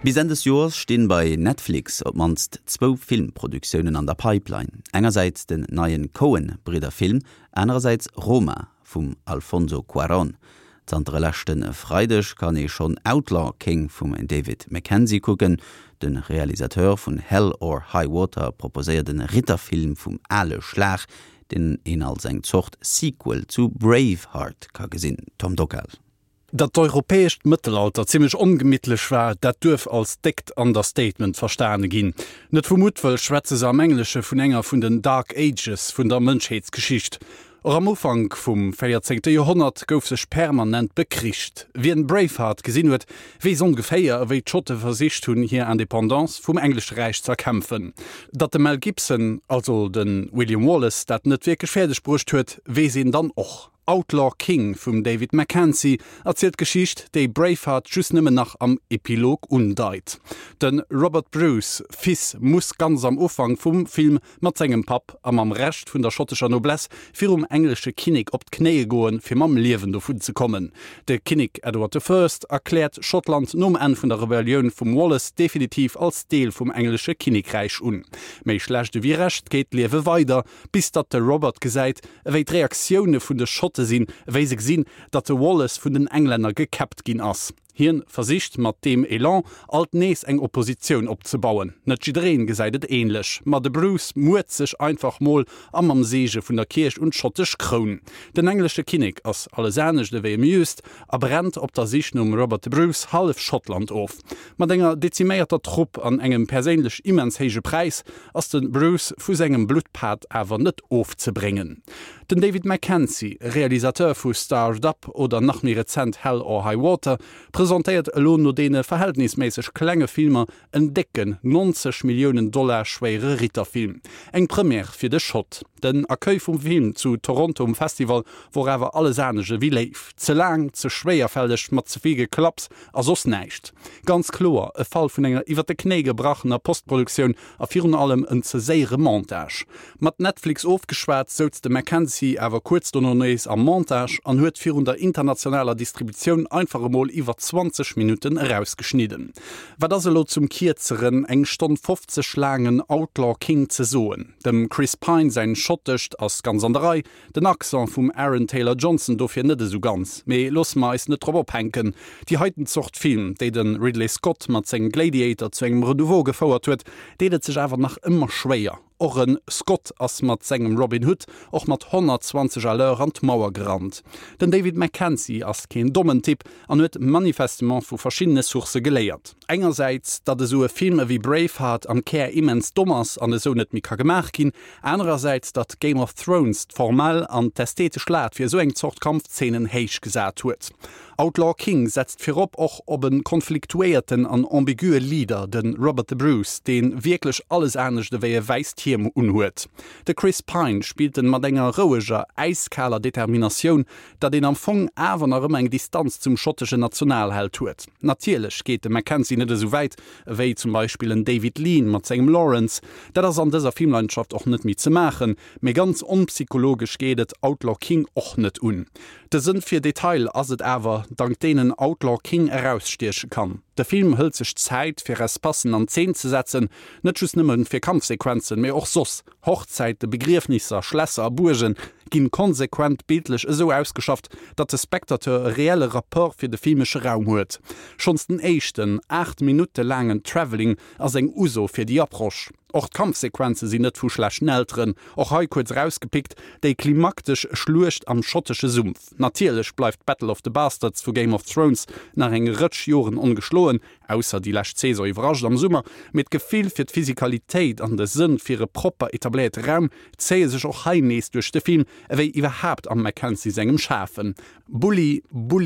Bis Ende des Jahres stehen bei Netflix ob manst 2 Filmproduktionen an der Pipeline. Einerseits den neuen Coen-Brüder-Film, andererseits Roma vom Alfonso Cuarón. Zandre lechten Freitag kann ich schon Outlaw King vom David Mackenzie gucken. Den Realisateur von Hell or High Water proposiert den Ritterfilm vom Alle Schlag, den ihn als ein Zucht Sequel zu Braveheart kann gesehen. Tom Dockel. Dat europäescht Mittelalter ziemlich ungemidtlich war, dat dürf als deckt Understatement verstane gin. Net vermutwell schwätze am Englische vun enger vun den Dark Ages vun der Menschheitsgeschicht. Or am Ufang vum 14. Jahrhundert gouf sech permanent bekricht. Wie en Braveheart gesinn huet, wies ungefähr ewéi d'Schotte versicht hunn hier Independance vum Englisch Reich zu erkämpfen. Dat de Mel Gibson, also den William Wallace, dat net wirklich gefährlich brucht huet, wie sinn dann och. Outlaw King vum David Mackenzie erzählt Geschicht, déi Braveheart just nimmen nach am Epilog undeit. Den Robert Bruce Fis muss ganz am Ufang vum Film mat segem Pap am Recht vun der schottischer Noblesse fir englische Kinnig op d'Knee goen fir mam Liewen do vun ze kommen. De Kinnig Edward I erklärt Schottland nom en vun der Rebellion vum Wallace definitiv als Deel vum englische Kinnigreich un. Méi schlechte wie recht geht Liewe weiter, bis dat de Robert gesäit, ewéi d'Reaktionune vun de Schotte sinn, weisig sinn, dat de Wallace vun den Engländer gekappt gin ass. Hien versicht mat dem Elan alt nees eng Opposition opzubauen. Net Chidreen gesäidet ähnlich, mat de Bruce muet sech einfach moll am Sege vun der Kirch und schottisch Kron. Den englische Kinnig ass alles ernstnecht de wem just, a brennt op der Sicht um Robert Bruce half Schottland auf. Mat enger deziméierter Trupp an engem perélech immens hege Preis ass den Bruce vu segem Blutpad awer net aufzubringen. Den David Mackenzie, Realisateur vu Starred Up oder nach mir Rezent Hell or High Water, präsentiert alon no dene verhältnismäßig klenge Filmer en decken $90 Millionen schwere Ritterfilm. Eng Premier fir de Schott. Den Akkueil vum Film zu Toronto im Festival, wo awer alle Sänesche wie leif. Ze lang, ze schwéierfälleg mat zevi geklapps, as os neicht. Ganz klar, e Fall vun enger iwwer de Knee gebrachener Postproduktion a virun allem en ze séiere Montage. Mat Netflix aufgeschwert sollt de Mackenzie awer kurz donnees am Montage an huet virun der internationaler Distribution einfach mal iwwer 20 Minuten herausgeschnitten. War das lo zum Kiezeren eng Stunde 50 Schlangen Outlaw King ze soen. Dem Chris Pine sein schottecht as ganz anderei, den Akzent vum Aaron Taylor Johnson dofir net so ganz. Mei los meist net Robopenken. Die heitenzocht Film, déi den Ridley Scott mat seg Gladiator zu engem Redouveau gefauerert huet, dedet sech awer nach immer schwéier. Och en Scott ass mat segem Robin Hood och mat 120 Alleur an d'Mauer gerannt. Den David Mackenzie ass kein dommen Tipp an huet Manifestement vu verschiedene Source geléiert. Engerseits, dat so e Filme wie Braveheart am Kehr immens Dommers an so net Mika gemerk gin, andererseits dat Game of Thrones formal an d'ästhetisch Läd fir so eng zocht Kampfszenen héich gesat huet. Outlaw King setzt firop och op een konfliktuierten an ambigue Lieder, den Robert the Bruce, den wirklich alles ernstnechte wéi weist hier unhuet. De Chris Pine spielt den mat enger roueger, eiskaler Determination, dat den am Fong awernerem eng Distanz zum schottesche Nationalheld huet. Natierlech geht de Mackenzie net so weit, wéi zum Beispiel en David Lean mat segem Lawrence, dat ass an dieser Filmlandschaft och net mit ze machen, méi ganz unpsychologisch gehtet Outlaw King och net un. De sind fir Detail as et awer, dank denen Outlaw King herausstechen kann. Der Film hëlt sech Zeit fir es passen an 10 zu setzen, net just nimmen fir Kampfsequenzen, méi och sos, Hochzeit, de Begriffnisser, Schlässer, Burgen, ginn konsequent bildlich so ausgeschafft, dat de Spektateur reelle Rapport fir de filmsche Raum huet. Schons den echten 8 Minuten langen Traveling as eng Uso fir die Approsch. Och Kampfsequenze sinn net vu schnelltren, och he kurz rausgepickt, déi klimaktisch schluecht am schottesche Sumpf. Natierlech bleifft Battle of the Bastards vu Game of Thrones nach eng Rëtsch Joren ungeflohen, ausser die Lächt Caesar iwracht am Summer, mit Gefiel fir d'Physikalitéit an de Sinn fir e proper etabliert Raum, zeie sech och heinees duch de Film, ewéi iwwerhaft am Mackenzie segem Schafen. Bulli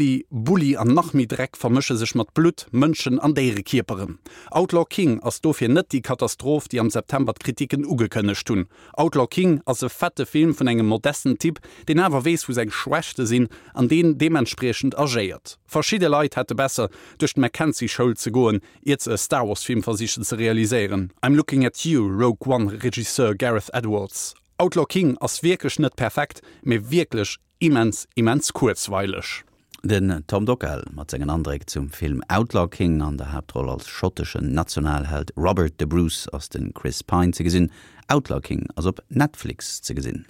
an Nachmidreck vermësche sech mat Blut, Mënschen an déire Kieperen. Outlaw King ass dofir net die Katastroph, die am September Kritiken ugekënnecht tun. Outlaw King ass e fette Film vun engem modesten Typ, den awer wees vu seg Schwächte sinn, an den dementsprechend agéiert. Verschiede Leiit hätte besser duch d Mackenzie Schuld ze goen, jetzt e Star Wars Film versichen ze realiseieren. I'm looking at you, Rogue One Regisseur Gareth Edwards. Outlaw King ass wirklich net perfekt, méi wirklich immens kurzweilig. Den Tom Dockel mat segen Anreg zum Film Outlaw King an der Hauptrolle als schotteschen Nationalheld Robert de Bruce aus den Chris Pine ze gesinn, Outlaw King ass op Netflix ze gesinn.